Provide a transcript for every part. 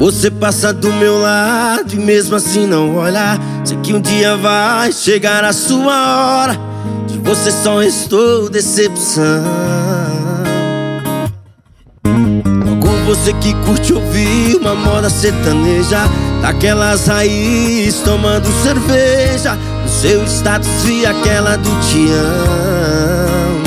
Você passa do meu lado e mesmo assim não olha. Sei que um dia vai chegar a sua hora. De você só restou decepção. Logo você que curte ouvir uma moda sertaneja, daquelas raízes tomando cerveja. No seu status vi aquela do te amo.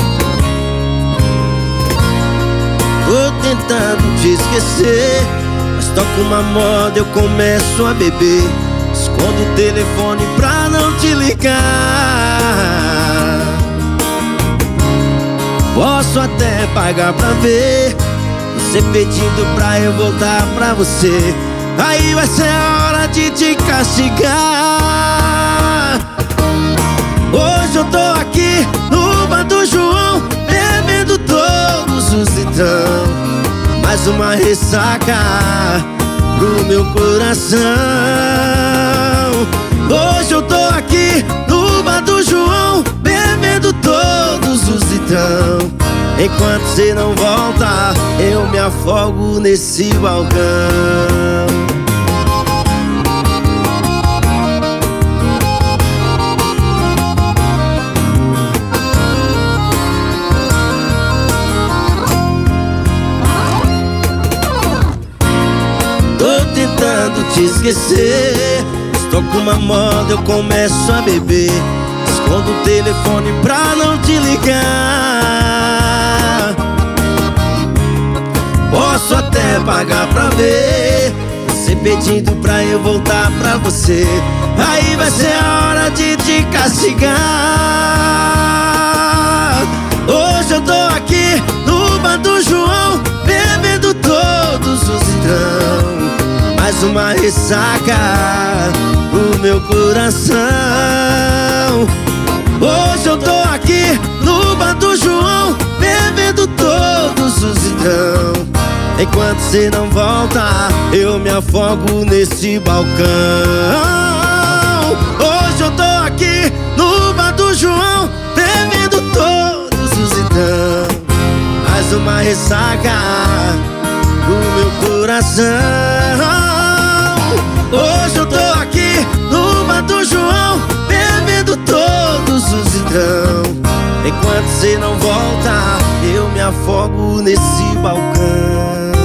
Tô tentando te esquecer, mas toca uma moda eu começo a beber. Escondo o telefone pra não te ligar. Posso até pagar pra ver você pedindo pra eu voltar pra você. Aí vai ser a hora de te castigar. Hoje eu tô aqui no bar do João, bebendo todos os litrão. Mais uma ressaca pro meu coração. Hoje eu tô aqui no bar do João, bebendo todos os litrão. Enquanto cê não volta, eu me afogo nesse balcão. Tô tentando te esquecer, estou com uma moda, eu começo a beber. Escondo o telefone pra não te ligar. Posso até pagar pra ver você pedindo pra eu voltar pra você. Aí vai ser a hora de te castigar. Hoje eu tô aqui no bar do João, bebendo todos os litrão. Mais uma ressaca pro meu coração. Hoje eu tô aqui no bar do João, bebendo todos os litrão. Enquanto cê não volta, eu me afogo nesse balcão. Hoje eu tô aqui no bar do João, bebendo todos os litrão. Mais uma ressaca pro meu coração. Hoje eu tô aqui no bar do João, bebendo todos os litrão. Enquanto cê não volta, eu me afogo nesse balcão.